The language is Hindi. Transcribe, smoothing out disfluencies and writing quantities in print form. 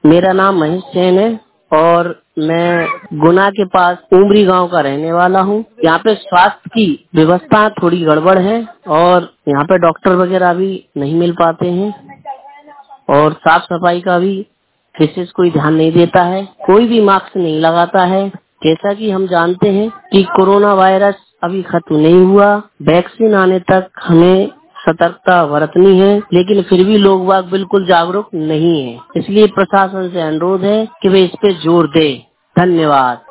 मेरा नाम महेश सेन है और मैं गुना के पास उमरी गांव का रहने वाला हूँ। यहाँ पे स्वास्थ्य की व्यवस्था थोड़ी गड़बड़ है और यहाँ पे डॉक्टर वगैरह भी नहीं मिल पाते हैं और साफ सफाई का भी विशेष कोई ध्यान नहीं देता है। कोई भी मास्क नहीं लगाता है। जैसा कि हम जानते हैं कि कोरोना वायरस अभी खत्म नहीं हुआ, वैक्सीन आने तक हमें सतर्कता बरतनी है, लेकिन फिर भी लोग बाग बिल्कुल जागरूक नहीं है। इसलिए प्रशासन से अनुरोध है कि वे इस पे जोर दे। धन्यवाद।